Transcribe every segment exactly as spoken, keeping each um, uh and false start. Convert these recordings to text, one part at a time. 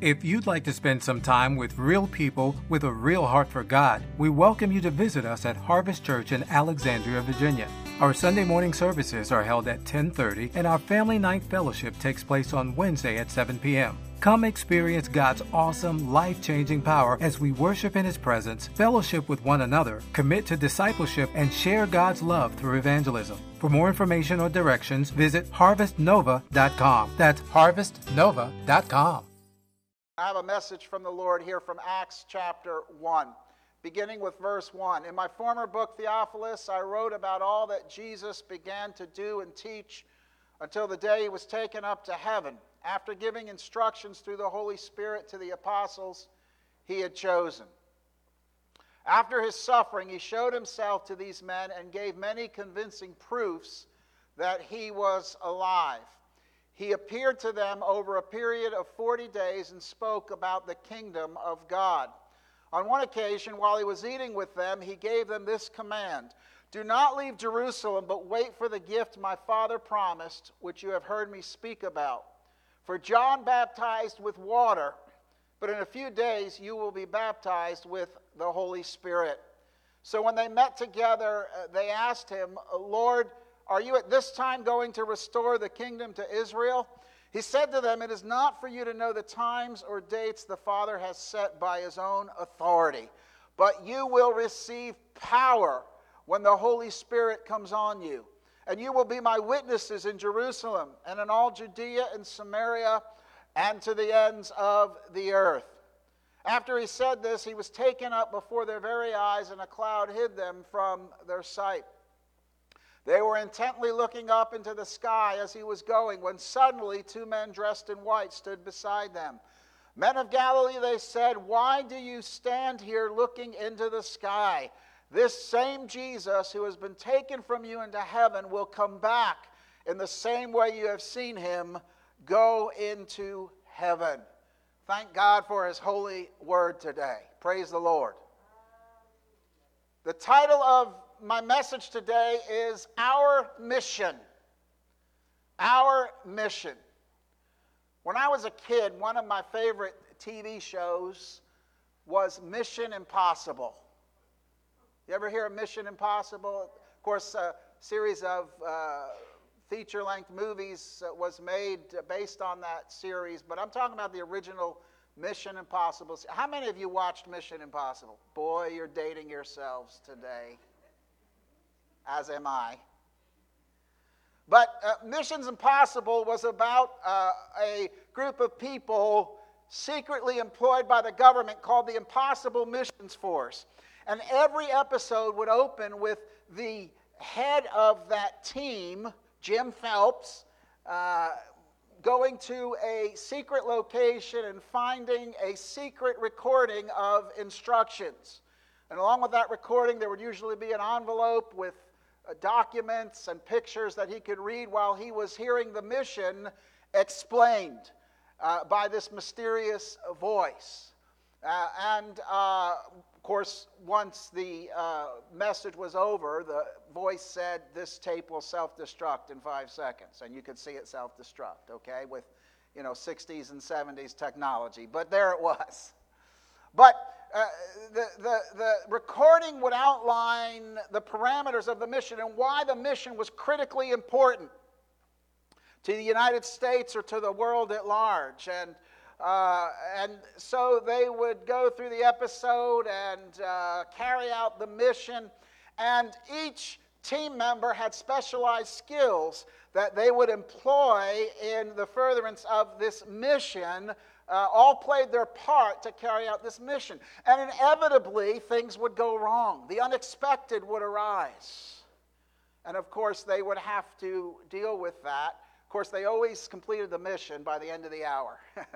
If you'd like to spend some time with real people with a real heart for God, we welcome you to visit us at Harvest Church in Alexandria, Virginia. Our Sunday morning services are held at ten thirty, and our Family Night Fellowship takes place on Wednesday at seven p.m. Come experience God's awesome, life-changing power as we worship in His presence, fellowship with one another, commit to discipleship, and share God's love through evangelism. For more information or directions, visit harvest nova dot com. That's harvest nova dot com. I have a message from the Lord here from Acts chapter one, beginning with verse one. In my former book, Theophilus, I wrote about all that Jesus began to do and teach until the day He was taken up to heaven, after giving instructions through the Holy Spirit to the apostles He had chosen. After His suffering, He showed Himself to these men and gave many convincing proofs that He was alive. He appeared to them over a period of forty days and spoke about the kingdom of God. On one occasion, while He was eating with them, He gave them this command: "Do not leave Jerusalem, but wait for the gift my Father promised, which you have heard me speak about. For John baptized with water, but in a few days you will be baptized with the Holy Spirit." So when they met together, they asked Him, "Lord, are you at this time going to restore the kingdom to Israel?" He said to them, "It is not for you to know the times or dates the Father has set by His own authority, but you will receive power when the Holy Spirit comes on you. And you will be my witnesses in Jerusalem and in all Judea and Samaria and to the ends of the earth." After He said this, He was taken up before their very eyes, and a cloud hid them from their sight. They were intently looking up into the sky as He was going, when suddenly two men dressed in white stood beside them. "Men of Galilee," they said, "why do you stand here looking into the sky? This same Jesus who has been taken from you into heaven will come back in the same way you have seen Him go into heaven." Thank God for His holy word today. Praise the Lord. The title of my message today is Our Mission. Our Mission. When I was a kid, one of my favorite T V shows was Mission Impossible. You ever hear of Mission Impossible? Of course, a series of uh, feature-length movies was made based on that series, but I'm talking about the original Mission Impossible. How many of you watched Mission Impossible? Boy, you're dating yourselves today. As am I. But uh, Missions Impossible was about uh, a group of people secretly employed by the government called the Impossible Missions Force. And every episode would open with the head of that team, Jim Phelps, uh, going to a secret location and finding a secret recording of instructions. And along with that recording, there would usually be an envelope with uh, documents and pictures that he could read while he was hearing the mission explained uh, by this mysterious voice. Uh, and, uh, of course, once the uh, message was over, the voice said, "This tape will self-destruct in five seconds. And you could see it self-destruct, okay, with, you know, sixties and seventies technology. But there it was. But uh, the, the, the recording would outline the parameters of the mission and why the mission was critically important to the United States or to the world at large. And Uh, and so they would go through the episode and uh, carry out the mission. And each team member had specialized skills that they would employ in the furtherance of this mission. Uh, all played their part to carry out this mission. And inevitably, things would go wrong. The unexpected would arise. And of course, they would have to deal with that. Of course, they always completed the mission by the end of the hour.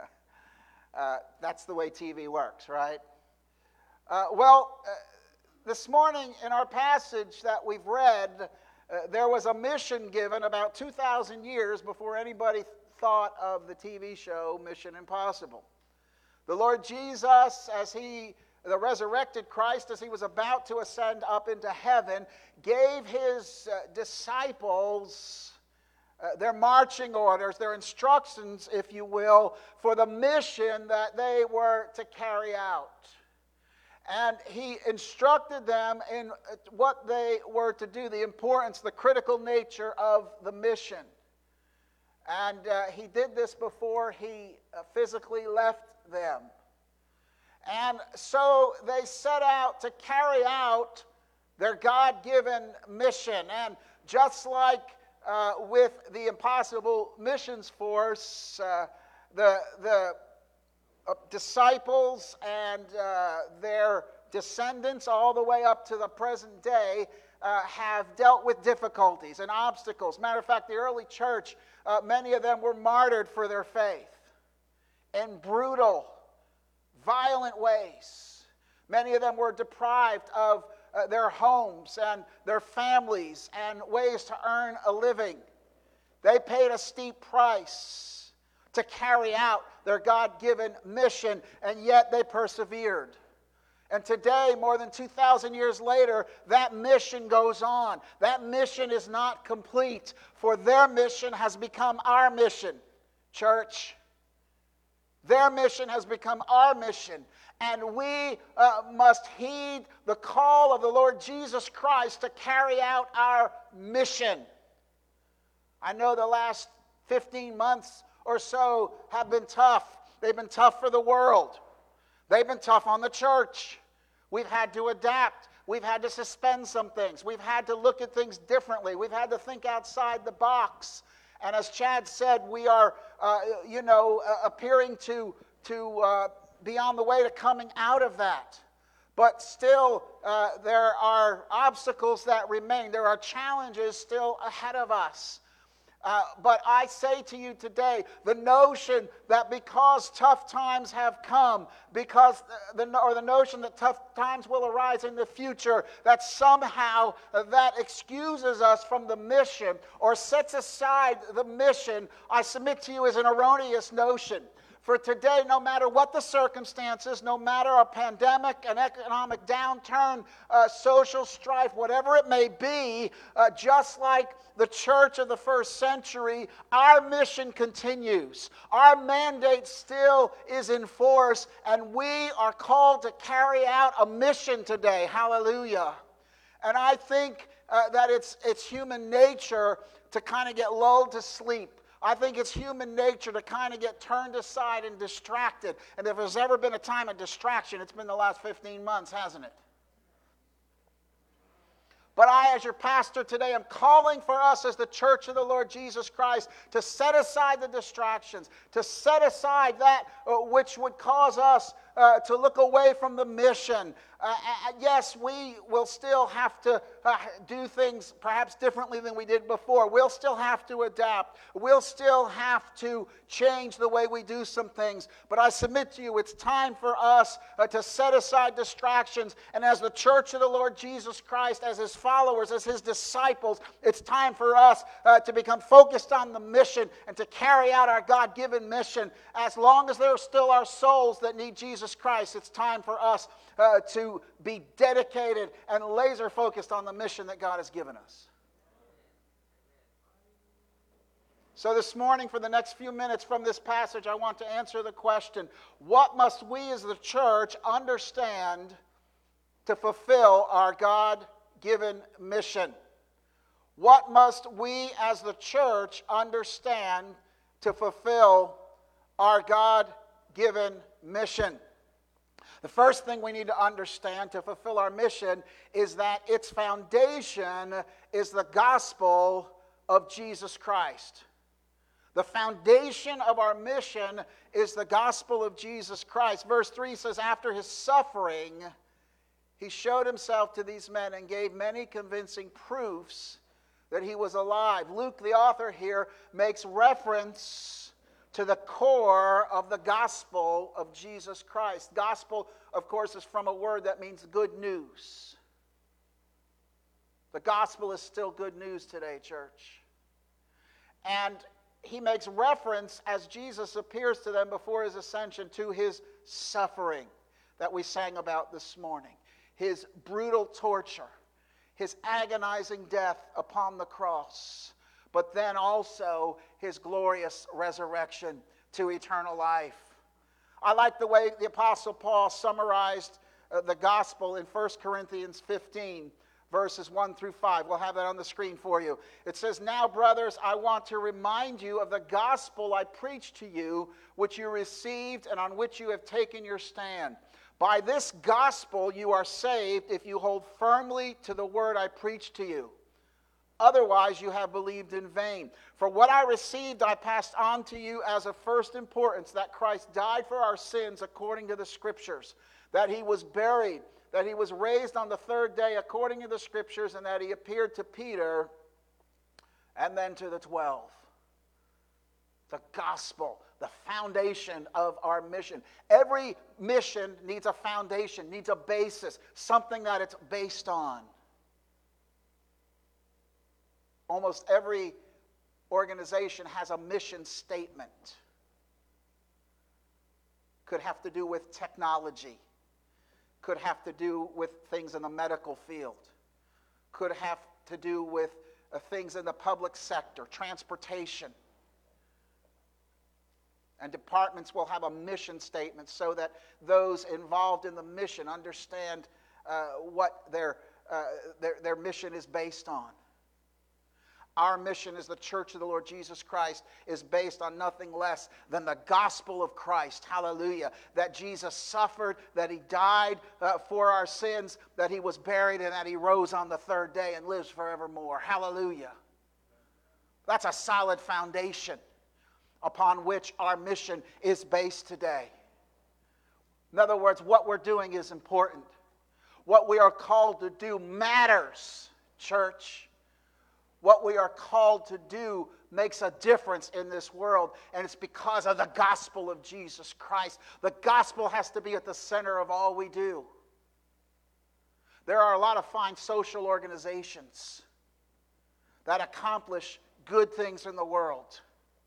Uh, that's the way T V works, right? Uh, well, uh, this morning in our passage that we've read, uh, there was a mission given about two thousand years before anybody thought of the T V show Mission Impossible. The Lord Jesus, as He, the resurrected Christ, as He was about to ascend up into heaven, gave His uh, disciples uh, their marching orders, their instructions, if you will, for the mission that they were to carry out. And he instructed them in what they were to do, the importance, the critical nature of the mission. And uh, he did this before he uh, physically left them. And so they set out to carry out their God-given mission. And just like uh, with the Impossible Missions Force, uh, the, the uh, disciples and uh, their descendants all the way up to the present day uh, have dealt with difficulties and obstacles. Matter of fact, the early church, uh, many of them were martyred for their faith in brutal, violent ways. Many of them were deprived of uh, their homes and their families and ways to earn a living. They paid a steep price to carry out their God-given mission, and yet they persevered. And today, more than two thousand years later, that mission goes on. That mission is not complete, for their mission has become our mission, church. Their mission has become our mission, and we uh, must heed the call of the Lord Jesus Christ to carry out our mission. I know the last fifteen months or so have been tough. They've been tough for the world. They've been tough on the church. We've had to adapt. We've had to suspend some things. We've had to look at things differently. We've had to think outside the box. And as Chad said, we are, uh, you know, uh, appearing to, to uh, be on the way to coming out of that. But still, uh, there are obstacles that remain. There are challenges still ahead of us. Uh, but I say to you today, the notion that because tough times have come, because the, or the notion that tough times will arise in the future, that somehow that excuses us from the mission or sets aside the mission, I submit to you is an erroneous notion. For today, no matter what the circumstances, no matter a pandemic, an economic downturn, uh, social strife, whatever it may be, uh, just like the church of the first century, our mission continues. Our mandate still is in force, and we are called to carry out a mission today. Hallelujah. And I think uh, that it's, it's human nature to kind of get lulled to sleep. I think it's human nature to kind of get turned aside and distracted. And if there's ever been a time of distraction, it's been the last fifteen months, hasn't it? But I, as your pastor today, am calling for us as the church of the Lord Jesus Christ to set aside the distractions, to set aside that uh, which would cause us uh, to look away from the mission. Uh, yes, we will still have to uh, do things perhaps differently than we did before. We'll still have to adapt. We'll still have to change the way we do some things. But I submit to you, it's time for us uh, to set aside distractions. And as the church of the Lord Jesus Christ, as His followers, as His disciples, it's time for us uh, to become focused on the mission and to carry out our God-given mission. As long as there still are souls that need Jesus Christ, it's time for us uh, to be dedicated and laser focused on the mission that God has given us. So this morning, for the next few minutes from this passage, I want to answer the question, what must we as the church understand to fulfill our God-given mission? What must we as the church understand to fulfill our God-given mission? The first thing we need to understand to fulfill our mission is that its foundation is the gospel of Jesus Christ. The foundation of our mission is the gospel of Jesus Christ. Verse three says, after His suffering, He showed Himself to these men and gave many convincing proofs that He was alive. Luke, the author here, makes reference to the core of the gospel of Jesus Christ. Gospel, of course, is from a word that means good news. The gospel is still good news today, church. And he makes reference, as Jesus appears to them before His ascension, to His suffering that we sang about this morning. His brutal torture, His agonizing death upon the cross. but then also his glorious resurrection to eternal life. I like the way the Apostle Paul summarized uh, the gospel in First Corinthians fifteen, verses one through five. We'll have that on the screen for you. It says, "Now, brothers, I want to remind you of the gospel I preached to you, which you received and on which you have taken your stand. By this gospel you are saved if you hold firmly to the word I preached to you. Otherwise you have believed in vain. For what I received I passed on to you as of first importance, that Christ died for our sins according to the Scriptures, that he was buried, that he was raised on the third day according to the Scriptures, and that he appeared to Peter and then to the twelve." The gospel, the foundation of our mission. Every mission needs a foundation, needs a basis, something that it's based on. Almost every organization has a mission statement. Could have to do with technology. Could have to do with things in the medical field. Could have to do with uh, things in the public sector, transportation. And departments will have a mission statement so that those involved in the mission understand uh, what their, uh, their, their mission is based on. Our mission as the Church of the Lord Jesus Christ is based on nothing less than the gospel of Christ. Hallelujah. That Jesus suffered, that he died uh, for our sins, that he was buried, and that he rose on the third day and lives forevermore. Hallelujah. That's a solid foundation upon which our mission is based today. In other words, what we're doing is important. What we are called to do matters, church. What we are called to do makes a difference in this world, and it's because of the gospel of Jesus Christ. The gospel has to be at the center of all we do. There are a lot of fine social organizations that accomplish good things in the world.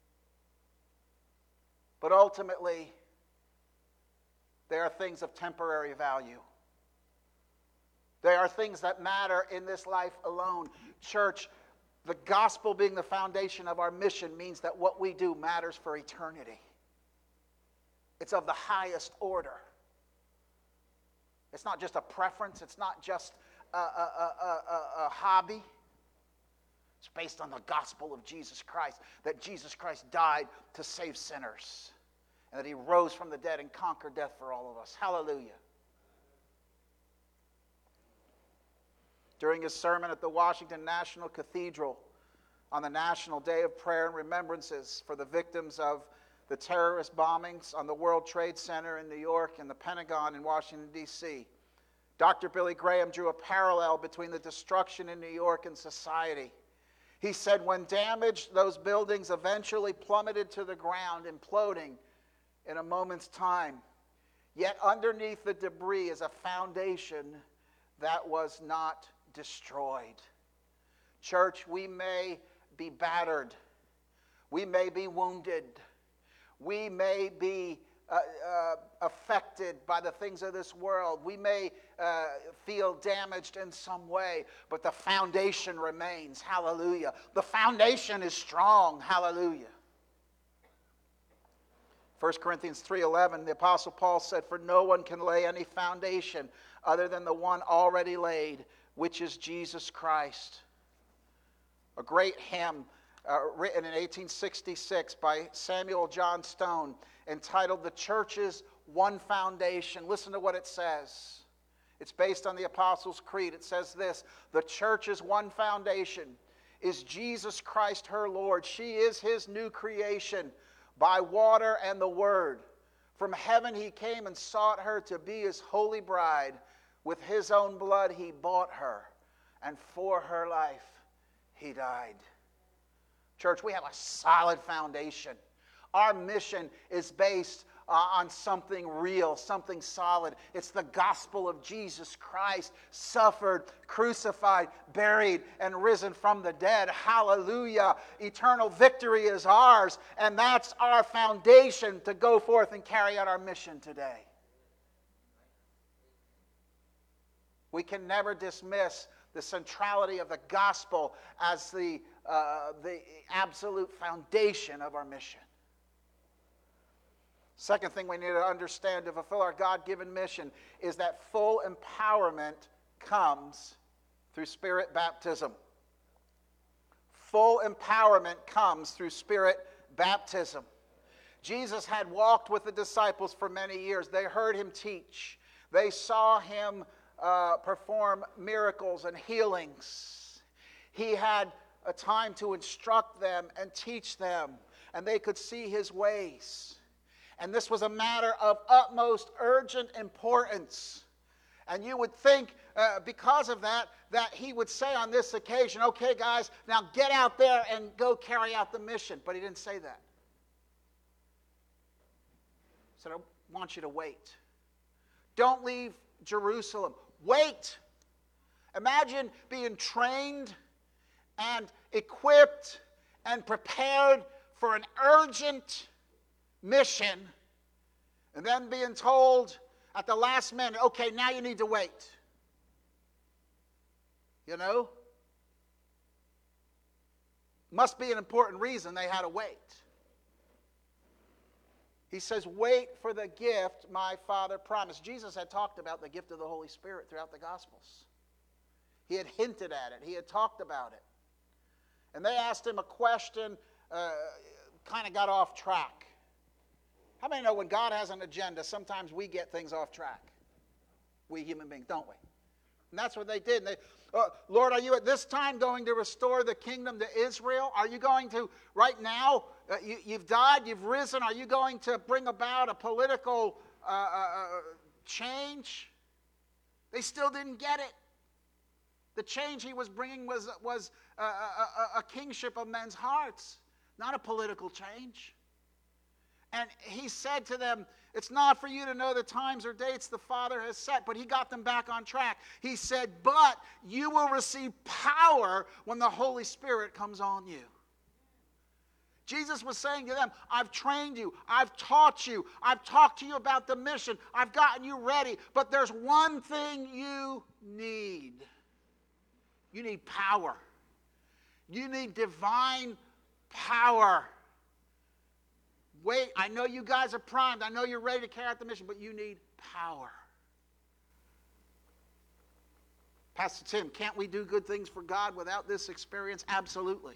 But ultimately, they are things of temporary value. They are things that matter in this life alone. Church, the gospel being the foundation of our mission means that what we do matters for eternity. It's of the highest order. It's not just a preference. It's not just a, a, a, a, a hobby. It's based on the gospel of Jesus Christ, that Jesus Christ died to save sinners, and that he rose from the dead and conquered death for all of us. Hallelujah. During his sermon at the Washington National Cathedral on the National Day of Prayer and Remembrances for the victims of the terrorist bombings on the World Trade Center in New York and the Pentagon in Washington, D C, Doctor Billy Graham drew a parallel between the destruction in New York and society. He said, when damaged, those buildings eventually plummeted to the ground, imploding in a moment's time. Yet underneath the debris is a foundation that was not destroyed. Church, we may be battered. We may be wounded. We may be uh, uh, affected by the things of this world. We may uh, feel damaged in some way, but the foundation remains. Hallelujah. The foundation is strong. Hallelujah. First Corinthians three eleven, the Apostle Paul said, "For no one can lay any foundation other than the one already laid, which is Jesus Christ." A great hymn uh, written in eighteen sixty-six by Samuel John Stone, entitled "The Church's One Foundation." Listen to what it says. It's based on the Apostles' Creed. It says this: "The church's one foundation is Jesus Christ her Lord. She is his new creation by water and the word. From heaven he came and sought her to be his holy bride. With his own blood he bought her, and for her life he died." Church, we have a solid foundation. Our mission is based uh, on something real, something solid. It's the gospel of Jesus Christ, suffered, crucified, buried, and risen from the dead. Hallelujah. Eternal victory is ours, and that's our foundation to go forth and carry out our mission today. We can never dismiss the centrality of the gospel as the, uh, the absolute foundation of our mission. Second thing we need to understand to fulfill our God-given mission is that full empowerment comes through Spirit baptism. Full empowerment comes through Spirit baptism. Jesus had walked with the disciples for many years. They heard him teach. They saw him uh, perform miracles and healings. He had a time to instruct them and teach them, and they could see his ways. And this was a matter of utmost urgent importance. And you would think, uh, because of that, that he would say on this occasion, okay, guys, now get out there and go carry out the mission. But he didn't say that. He said, I want you to wait. Don't leave Jerusalem. Wait. Imagine being trained and equipped and prepared for an urgent mission, and then being told at the last minute, okay, now you need to wait. You know? Must be an important reason they had to wait. He says, wait for the gift my Father promised. Jesus had talked about the gift of the Holy Spirit throughout the Gospels. He had hinted at it. He had talked about it. And they asked him a question, uh, kind of got off track. How many know when God has an agenda, sometimes we get things off track? We human beings, don't we? And that's what they did. And they, uh, Lord, are you at this time going to restore the kingdom to Israel? Are you going to, right now, uh, you, you've died, you've risen, are you going to bring about a political uh, uh, change? They still didn't get it. The change he was bringing was, was a, a, a kingship of men's hearts, not a political change. And he said to them, it's not for you to know the times or dates the Father has set. But he got them back on track. He said, but you will receive power when the Holy Spirit comes on you. Jesus was saying to them, I've trained you. I've taught you. I've talked to you about the mission. I've gotten you ready. But there's one thing you need. You need power. You need divine power. Wait, I know you guys are primed. I know you're ready to carry out the mission, but you need power. Pastor Tim, can't we do good things for God without this experience? Absolutely.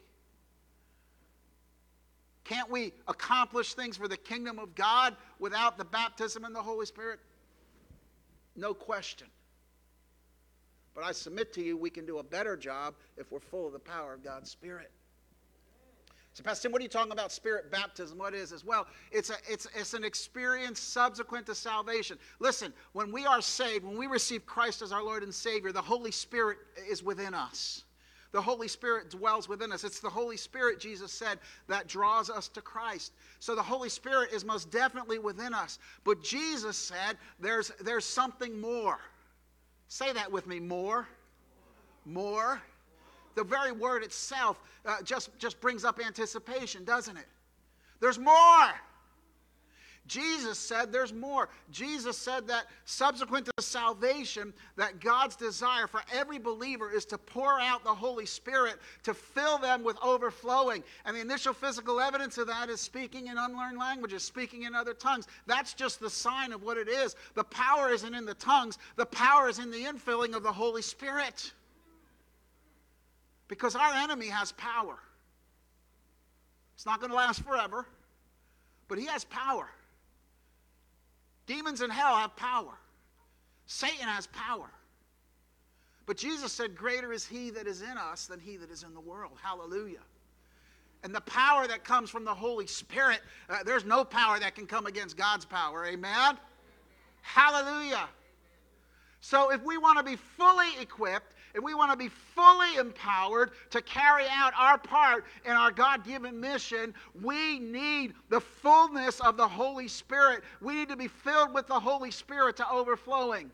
Can't we accomplish things for the kingdom of God without the baptism in the Holy Spirit? No question. But I submit to you, we can do a better job if we're full of the power of God's Spirit. So, Pastor Tim, what are you talking about Spirit baptism? What is this? Well, it's, a, it's, it's an experience subsequent to salvation. Listen, when we are saved, when we receive Christ as our Lord and Savior, the Holy Spirit is within us. The Holy Spirit dwells within us. It's the Holy Spirit, Jesus said, that draws us to Christ. So the Holy Spirit is most definitely within us. But Jesus said there's, there's something more. Say that with me, more. More. The very word itself uh, just, just brings up anticipation, doesn't it? There's more. Jesus said there's more. Jesus said that subsequent to salvation, that God's desire for every believer is to pour out the Holy Spirit to fill them with overflowing. And the initial physical evidence of that is speaking in unlearned languages, speaking in other tongues. That's just the sign of what it is. The power isn't in the tongues. The power is in the infilling of the Holy Spirit. Because our enemy has power. It's not going to last forever, but he has power. Demons in hell have power. Satan has power. But Jesus said, greater is he that is in us than he that is in the world. Hallelujah. And the power that comes from the Holy Spirit, uh, there's no power that can come against God's power. Amen? Hallelujah. So if we want to be fully equipped, if we want to be fully empowered to carry out our part in our God-given mission, we need the fullness of the Holy Spirit. We need to be filled with the Holy Spirit to overflowing.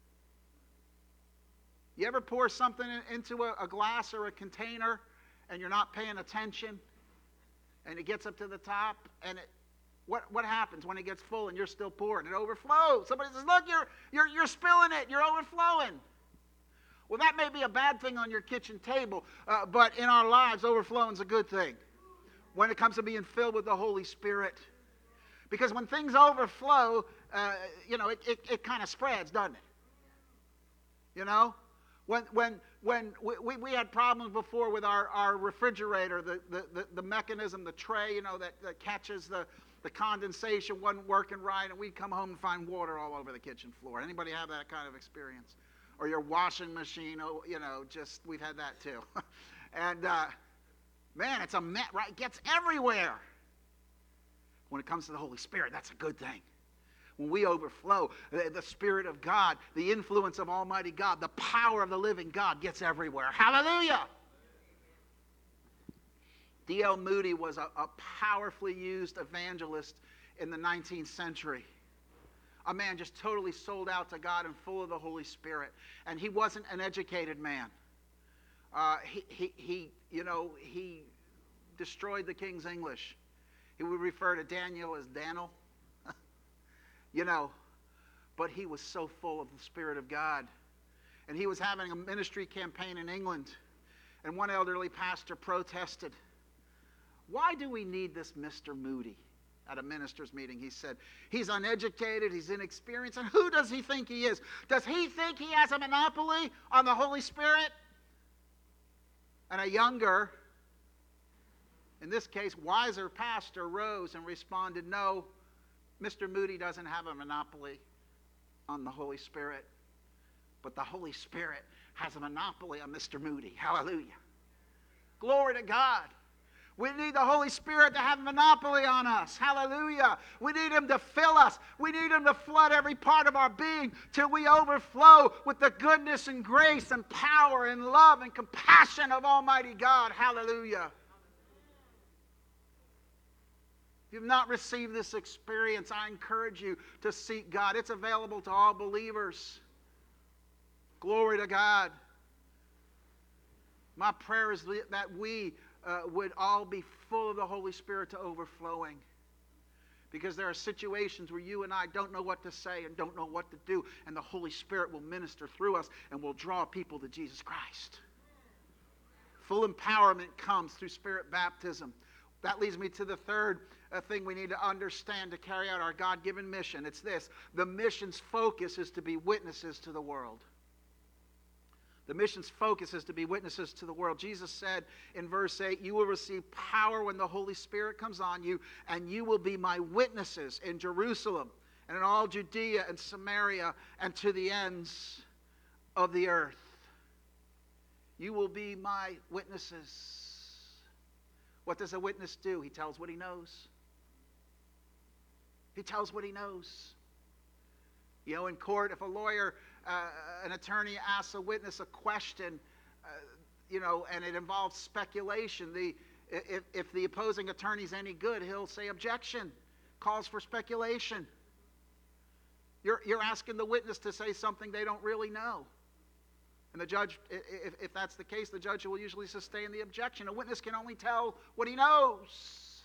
You ever pour something into a, a glass or a container and you're not paying attention and it gets up to the top and it What, what happens when it gets full and you're still pouring? It overflows. Somebody says, look, you're, you're, you're spilling it. You're overflowing. Well, that may be a bad thing on your kitchen table, uh, but in our lives, overflowing is a good thing when it comes to being filled with the Holy Spirit. Because when things overflow, uh, you know, it, it, it kind of spreads, doesn't it? You know? When when when we, we had problems before with our, our refrigerator, the, the, the, the mechanism, the tray, you know, that, that catches the, the condensation wasn't working right, and we'd come home and find water all over the kitchen floor. Anybody have that kind of experience? Or your washing machine, oh, you know, just, we've had that too. and, uh, man, it's a mess, right? It gets everywhere. When it comes to the Holy Spirit, that's a good thing. When we overflow, the, the Spirit of God, the influence of Almighty God, the power of the living God gets everywhere. Hallelujah! D L Moody was a, a powerfully used evangelist in the nineteenth century. A man just totally sold out to God and full of the Holy Spirit. And he wasn't an educated man. Uh, he, he, he, you know, he destroyed the King's English. He would refer to Daniel as Daniel. You know, but he was so full of the Spirit of God. And he was having a ministry campaign in England. And one elderly pastor protested, "Why do we need this Mister Moody?" At a minister's meeting, he said, "He's uneducated, he's inexperienced, and who does he think he is? Does he think he has a monopoly on the Holy Spirit?" And a younger, in this case, wiser pastor rose and responded, "No, Mister Moody doesn't have a monopoly on the Holy Spirit, but the Holy Spirit has a monopoly on Mister Moody." Hallelujah. Glory to God. We need the Holy Spirit to have a monopoly on us. Hallelujah. We need Him to fill us. We need Him to flood every part of our being till we overflow with the goodness and grace and power and love and compassion of Almighty God. Hallelujah. If you've not received this experience, I encourage you to seek God. It's available to all believers. Glory to God. My prayer is that we uh, would all be full of the Holy Spirit to overflowing. Because there are situations where you and I don't know what to say and don't know what to do, and the Holy Spirit will minister through us and will draw people to Jesus Christ. Full empowerment comes through Spirit baptism. That leads me to the third uh, thing we need to understand to carry out our God-given mission. It's this: the mission's focus is to be witnesses to the world. The mission's focus is to be witnesses to the world. Jesus said in verse eight, "You will receive power when the Holy Spirit comes on you, and you will be my witnesses in Jerusalem and in all Judea and Samaria and to the ends of the earth." You will be my witnesses. What does a witness do? He tells what he knows. He tells what he knows. You know, in court, if a lawyer, uh, an attorney asks a witness a question, uh, you know, and it involves speculation, the if, if the opposing attorney's any good, he'll say objection, calls for speculation. You're, you're asking the witness to say something they don't really know. And the judge, if, if that's the case, the judge will usually sustain the objection. A witness can only tell what he knows.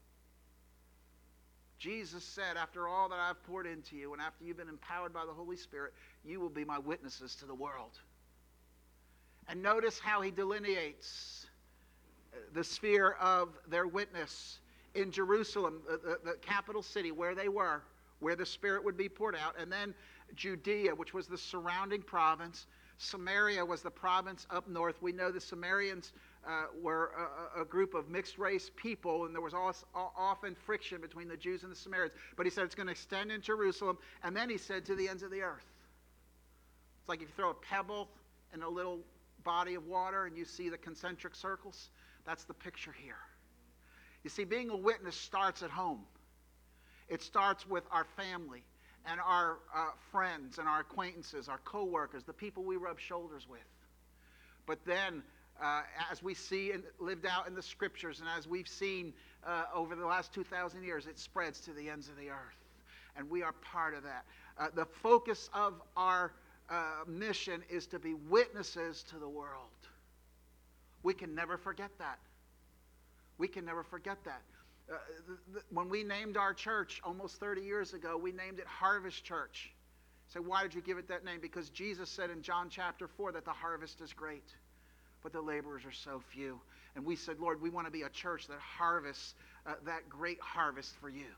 Jesus said, "After all that I've poured into you, and after you've been empowered by the Holy Spirit, you will be my witnesses to the world." And notice how he delineates the sphere of their witness. In Jerusalem, the, the, the capital city where they were, where the Spirit would be poured out, and then Judea, which was the surrounding province. Samaria was the province up north. We know the Samaritans uh, were a, a group of mixed-race people, and there was also, often friction between the Jews and the Samaritans. But he said it's going to extend in Jerusalem, and then he said to the ends of the earth. It's like if you throw a pebble in a little body of water and you see the concentric circles. That's the picture here. You see, being a witness starts at home. It starts with our family and our uh, friends and our acquaintances, our co-workers, the people we rub shoulders with. But then, uh, as we see and lived out in the Scriptures, and as we've seen uh, over the last two thousand years, it spreads to the ends of the earth. And we are part of that. Uh, the focus of our uh, mission is to be witnesses to the world. We can never forget that. We can never forget that. Uh, th- th- when we named our church almost thirty years ago, we named it Harvest Church. So why did you give it that name? Because Jesus said in John chapter four that the harvest is great, but the laborers are so few. And we said, Lord, we want to be a church that harvests uh, that great harvest for you.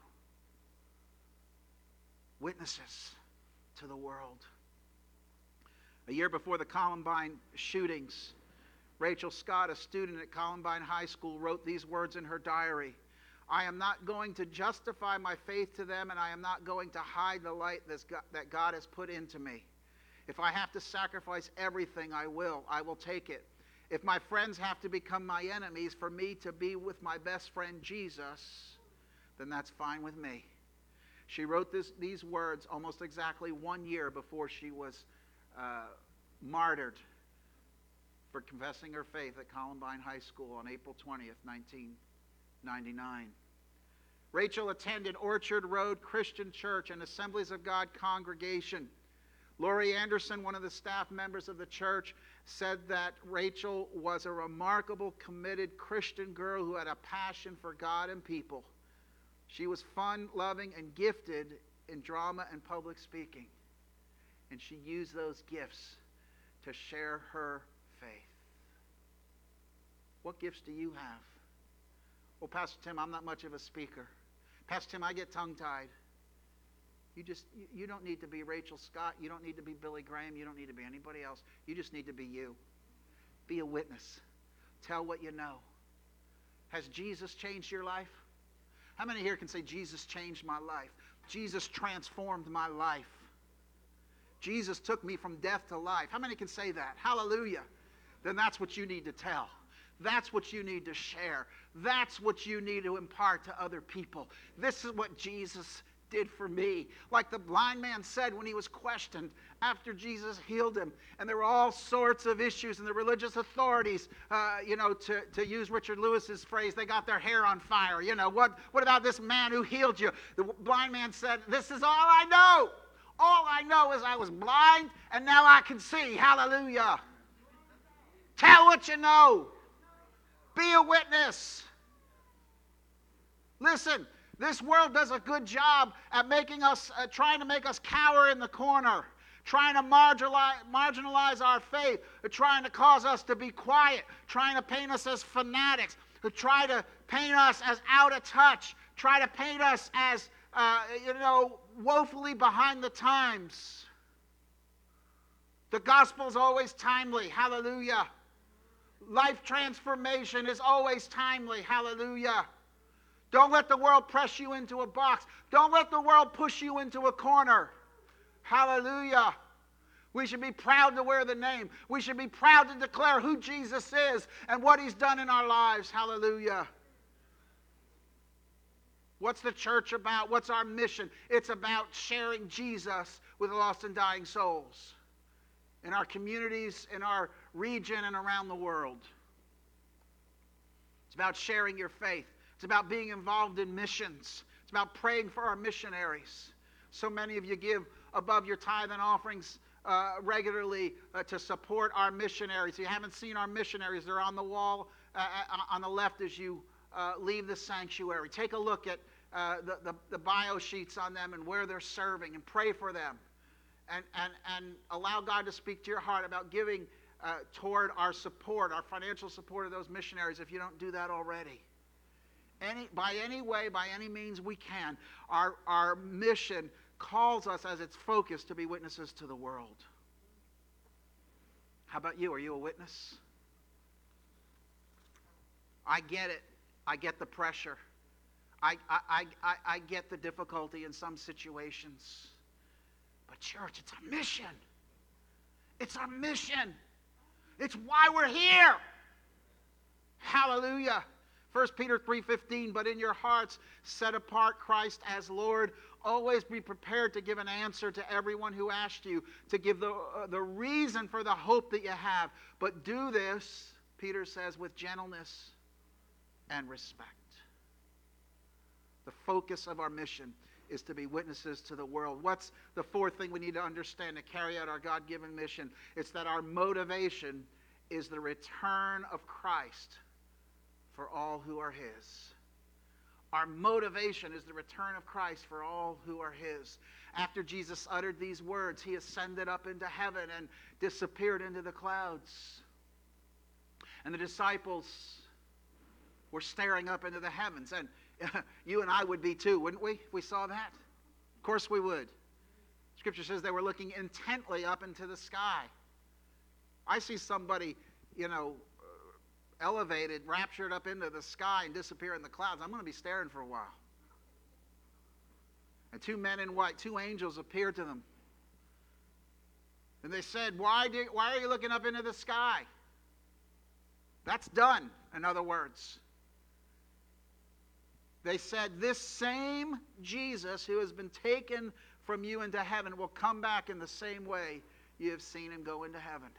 Witnesses to the world. A year before the Columbine shootings, Rachel Scott, a student at Columbine High School, wrote these words in her diary. I am not going to justify my faith to them, and I am not going to hide the light that God has put into me. If I have to sacrifice everything, I will. I will take it. If my friends have to become my enemies for me to be with my best friend Jesus, then that's fine with me. She wrote this, these words almost exactly one year before she was uh, martyred for confessing her faith at Columbine High School on April twentieth, nineteen ninety-nine. Rachel attended Orchard Road Christian Church, an Assemblies of God congregation. Laurie Anderson, one of the staff members of the church, said that Rachel was a remarkable, committed Christian girl who had a passion for God and people. She was fun, loving, and gifted in drama and public speaking. And she used those gifts to share her faith. What gifts do you have? Well, Pastor Tim, I'm not much of a speaker. Pastor Tim, I get tongue-tied. You just, you don't need to be Rachel Scott. You don't need to be Billy Graham. You don't need to be anybody else. You just need to be you. Be a witness. Tell what you know. Has Jesus changed your life? How many here can say, Jesus changed my life? Jesus transformed my life. Jesus took me from death to life. How many can say that? Hallelujah. Then that's what you need to tell. That's what you need to share. That's what you need to impart to other people. This is what Jesus did for me. Like the blind man said when he was questioned after Jesus healed him. And there were all sorts of issues, and the religious authorities, uh, you know, to, to use Richard Lewis's phrase, they got their hair on fire. You know, what, what about this man who healed you? The blind man said, this is all I know. All I know is I was blind, and now I can see. Hallelujah. Tell what you know. Be a witness. Listen, this world does a good job at making us, uh, trying to make us cower in the corner, trying to marginalize, marginalize our faith, trying to cause us to be quiet, trying to paint us as fanatics, to try to paint us as out of touch, try to paint us as, uh, you know, woefully behind the times. The gospel is always timely. Hallelujah. Life transformation is always timely. Hallelujah. Don't let the world press you into a box. Don't let the world push you into a corner. Hallelujah. We should be proud to wear the name. We should be proud to declare who Jesus is and what he's done in our lives. Hallelujah. What's the church about? What's our mission? It's about sharing Jesus with lost and dying souls in our communities, in our region, and around the world. It's about sharing your faith. It's about being involved in missions. It's about praying for our missionaries. So many of you give above your tithe and offerings uh, regularly uh, to support our missionaries. If you haven't seen our missionaries, they're on the wall uh, on the left as you uh, leave the sanctuary. Take a look at uh, the, the, the bio sheets on them and where they're serving, and pray for them. And, and, and allow God to speak to your heart about giving uh, toward our support, our financial support of those missionaries, if you don't do that already. Any, by any way, by any means we can, our, our mission calls us as its focus to be witnesses to the world. How about you? Are you a witness? I get it. I get the pressure. I, I, I, I get the difficulty in some situations. But church, it's our mission. It's our mission. It's why we're here. Hallelujah. First Peter three fifteen, but in your hearts set apart Christ as Lord. Always be prepared to give an answer to everyone who asks you, to give the, uh, the reason for the hope that you have. But do this, Peter says, with gentleness and respect. The focus of our mission is to be witnesses to the world. What's the fourth thing we need to understand to carry out our God-given mission? It's that our motivation is the return of Christ for all who are his. Our motivation is the return of Christ for all who are his. After Jesus uttered these words, he ascended up into heaven and disappeared into the clouds. And the disciples were staring up into the heavens. And you and I would be too, wouldn't we, if we saw that? Of course we would. Scripture says they were looking intently up into the sky. I see somebody, you know, elevated, raptured up into the sky and disappear in the clouds. I'm going to be staring for a while. And two men in white, two angels appeared to them. And they said, why, do, why are you looking up into the sky? That's done, in other words. They said, this same Jesus who has been taken from you into heaven will come back in the same way you have seen him go into heaven.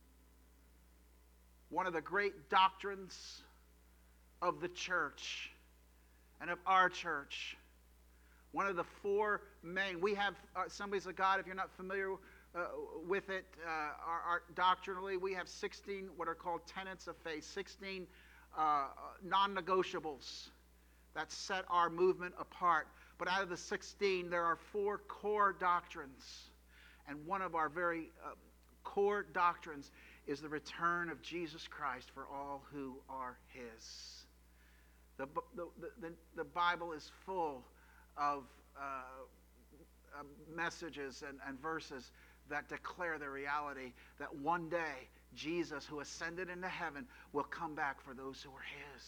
One of the great doctrines of the church and of our church. One of the four main. We have uh, Assemblies of God, if you're not familiar uh, with it, uh, our, our, doctrinally, we have sixteen what are called tenets of faith, sixteen uh, non-negotiables that set our movement apart. But out of the sixteen, there are four core doctrines. And one of our very uh, core doctrines is the return of Jesus Christ for all who are his. The, the, the, the Bible is full of uh, uh, messages and, and verses that declare the reality that one day Jesus, who ascended into heaven, will come back for those who are his.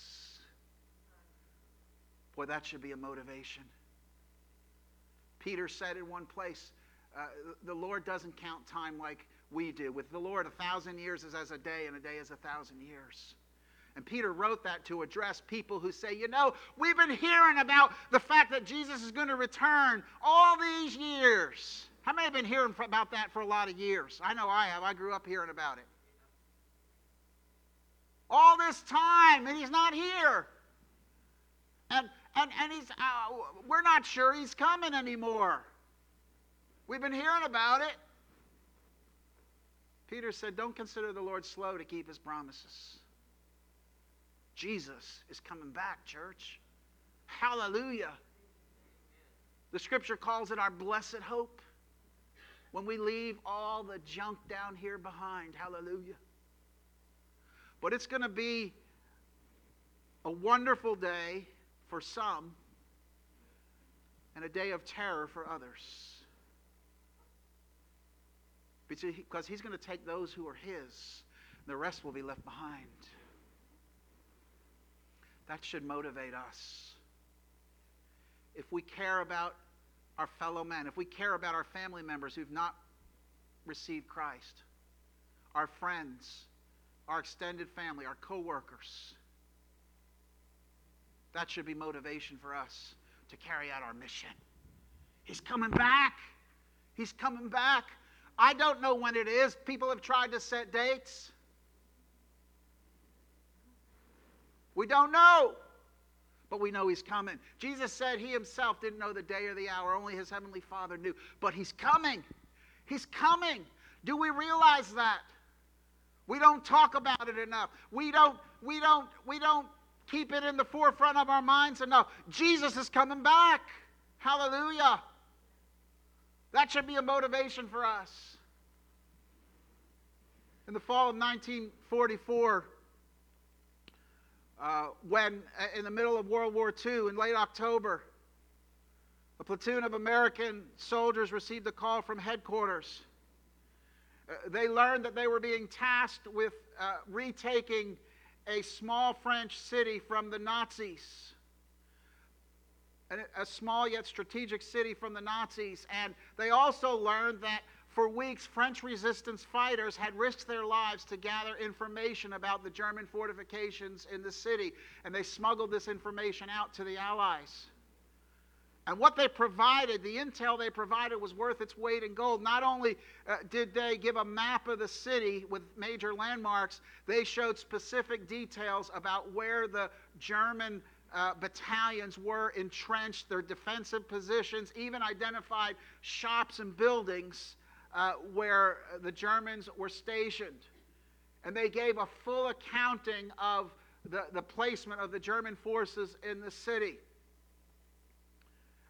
Boy, that should be a motivation. Peter said in one place, uh, the Lord doesn't count time like we do. With the Lord, a thousand years is as a day, and a day is a thousand years. And Peter wrote that to address people who say, you know, we've been hearing about the fact that Jesus is going to return all these years. How many have been hearing about that for a lot of years? I know I have. I grew up hearing about it. All this time, and he's not here. And and and he's uh, we're not sure he's coming anymore. We've been hearing about it. Peter said, don't consider the Lord slow to keep his promises. Jesus is coming back, church. Hallelujah. The scripture calls it our blessed hope. When we leave all the junk down here behind. Hallelujah. But it's going to be a wonderful day for some and a day of terror for others. Because he's going to take those who are his, and the rest will be left behind. That should motivate us. If we care about our fellow men, if we care about our family members who've not received Christ, our friends, our extended family, our co-workers, that should be motivation for us to carry out our mission. He's coming back. He's coming back. I don't know when it is. People have tried to set dates. We don't know. But we know he's coming. Jesus said he himself didn't know the day or the hour. Only his heavenly Father knew. But he's coming. He's coming. Do we realize that? We don't talk about it enough. We don't, we don't, we don't keep it in the forefront of our minds enough. Jesus is coming back. Hallelujah. That should be a motivation for us. In the fall of nineteen forty-four, uh, when in the middle of World War Two, in late October, a platoon of American soldiers received a call from headquarters. Uh, they learned that they were being tasked with uh, retaking a small French city from the Nazis. A small yet strategic city from the Nazis. And they also learned that for weeks, French resistance fighters had risked their lives to gather information about the German fortifications in the city. And they smuggled this information out to the Allies. And what they provided, the intel they provided, was worth its weight in gold. Not only uh, did they give a map of the city with major landmarks, they showed specific details about where the German Uh, battalions were entrenched, their defensive positions, even identified shops and buildings uh, where the Germans were stationed. And they gave a full accounting of the, the placement of the German forces in the city.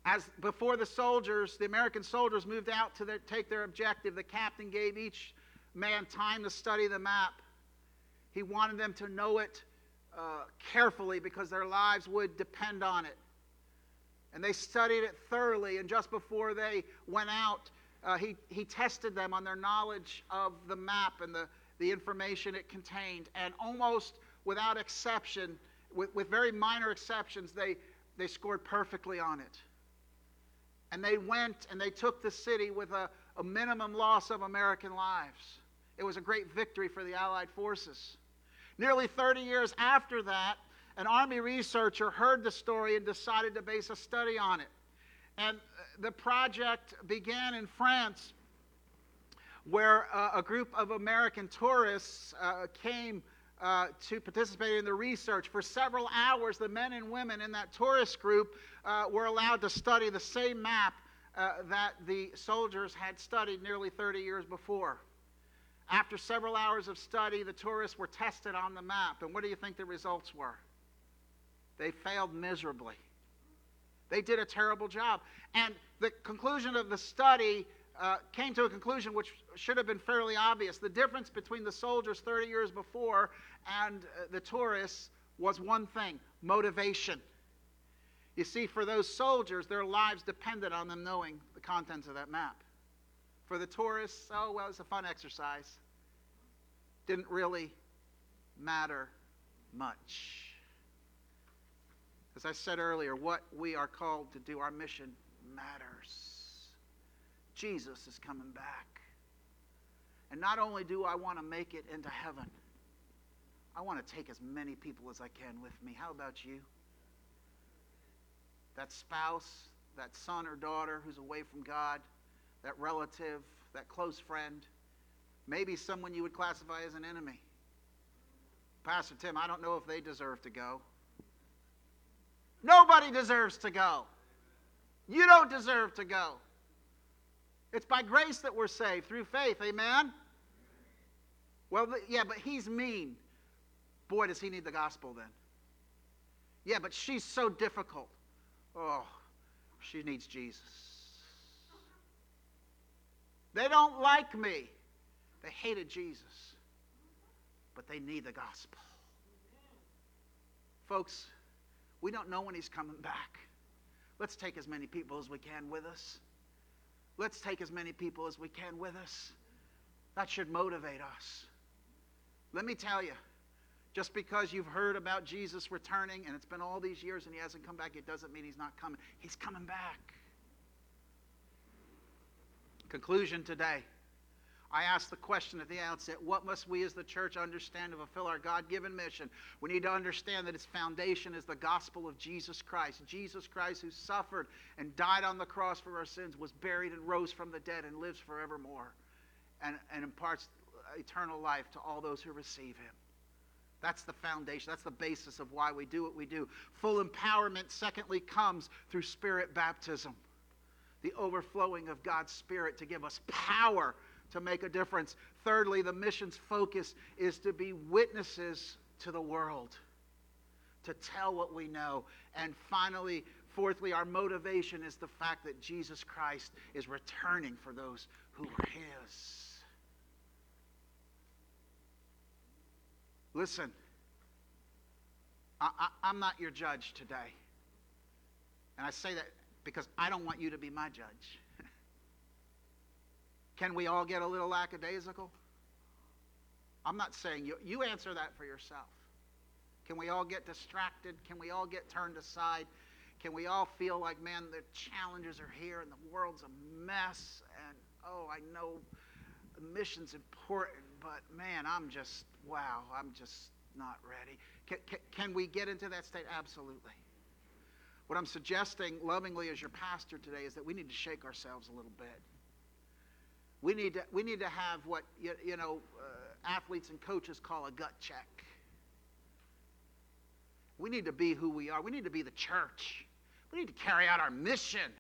As before the soldiers, the American soldiers moved out to their, take their objective, the captain gave each man time to study the map. He wanted them to know it uh, carefully because their lives would depend on it. And they studied it thoroughly, and just before they went out, uh, he, he tested them on their knowledge of the map and the, the information it contained. And almost without exception, with, with very minor exceptions, they, they scored perfectly on it. And they went and they took the city with a, a minimum loss of American lives. It was a great victory for the Allied forces. Nearly thirty years after that, an Army researcher heard the story and decided to base a study on it. And the project began in France, where uh, a group of American tourists uh, came uh, to participate in the research. For several hours, the men and women in that tourist group uh, were allowed to study the same map uh, that the soldiers had studied nearly thirty years before. After several hours of study, the tourists were tested on the map. And what do you think the results were? They failed miserably. They did a terrible job. And the conclusion of the study uh, came to a conclusion which should have been fairly obvious. The difference between the soldiers thirty years before and uh, the tourists was one thing: motivation. You see, for those soldiers, their lives depended on them knowing the contents of that map. For the tourists, oh, well, it's a fun exercise. Didn't really matter much. As I said earlier, what we are called to do, our mission matters. Jesus is coming back. And not only do I want to make it into heaven, I want to take as many people as I can with me. How about you? That spouse, that son or daughter who's away from God, that relative, that close friend, maybe someone you would classify as an enemy. Pastor Tim, I don't know if they deserve to go. Nobody deserves to go. You don't deserve to go. It's by grace that we're saved, through faith. Amen? Well, yeah, but he's mean. Boy, does he need the gospel then. Yeah, but she's so difficult. Oh, she needs Jesus. They don't like me. They hated Jesus. But they need the gospel. Folks, we don't know when he's coming back. Let's take as many people as we can with us. Let's take as many people as we can with us. That should motivate us. Let me tell you, just because you've heard about Jesus returning and it's been all these years and he hasn't come back, it doesn't mean he's not coming. He's coming back. Conclusion today. I asked the question at the outset, what must we as the church understand to fulfill our God-given mission? We need to understand that its foundation is the gospel of Jesus Christ. Jesus Christ, who suffered and died on the cross for our sins, was buried and rose from the dead and lives forevermore and, and imparts eternal life to all those who receive him. That's the foundation. That's the basis of why we do what we do. Full empowerment, secondly, comes through Spirit baptism. The overflowing of God's Spirit to give us power to make a difference. Thirdly, the mission's focus is to be witnesses to the world, to tell what we know. And finally, fourthly, our motivation is the fact that Jesus Christ is returning for those who are his. Listen, I, I, I'm not your judge today. And I say that because I don't want you to be my judge. Can we all get a little lackadaisical? I'm not saying you. You answer that for yourself. Can we all get distracted? Can we all get turned aside? Can we all feel like, man, the challenges are here and the world's a mess, and oh, I know the mission's important, but man, I'm just, wow, I'm just not ready. Can, can, can we get into that state? Absolutely. What I'm suggesting lovingly as your pastor today is that we need to shake ourselves a little bit. We need to, we need to have what, you, you know, uh, athletes and coaches call a gut check. We need to be who we are. We need to be the church. We need to carry out our mission.